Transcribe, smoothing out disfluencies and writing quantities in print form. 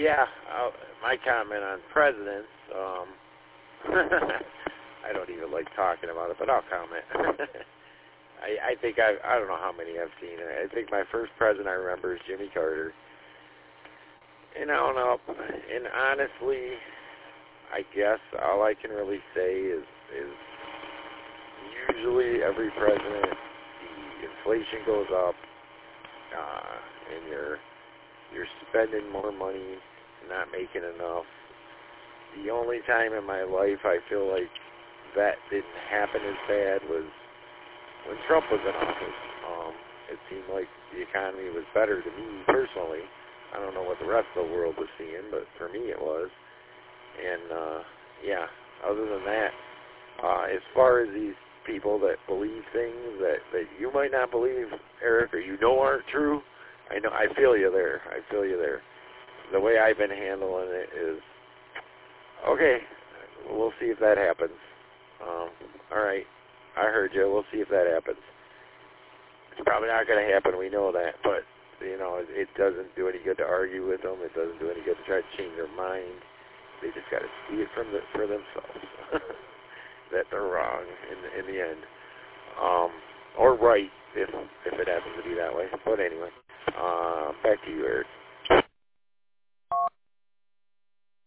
yeah, my comment on presidents, I don't even like talking about it, but I'll comment. I think I don't know how many I've seen. I think my first president I remember is Jimmy Carter. And I don't know, and honestly, I guess all I can really say is usually every president, the inflation goes up, and you're spending more money, not making enough. The only time in my life I feel like that didn't happen as bad was when Trump was in office. It seemed like the economy was better to me personally. I don't know what the rest of the world was seeing, but for me it was. And, yeah, other than that, as far as these people that believe things that you might not believe, Eric, or you know aren't true, I feel you there. The way I've been handling it is, okay, we'll see if that happens. All right, I heard you. We'll see if that happens. It's probably not going to happen. We know that, but it doesn't do any good to argue with them. It doesn't do any good to try to change their mind. They just got to see it for themselves that they're wrong in the end, or right if it happens to be that way. But anyway, back to you, Eric.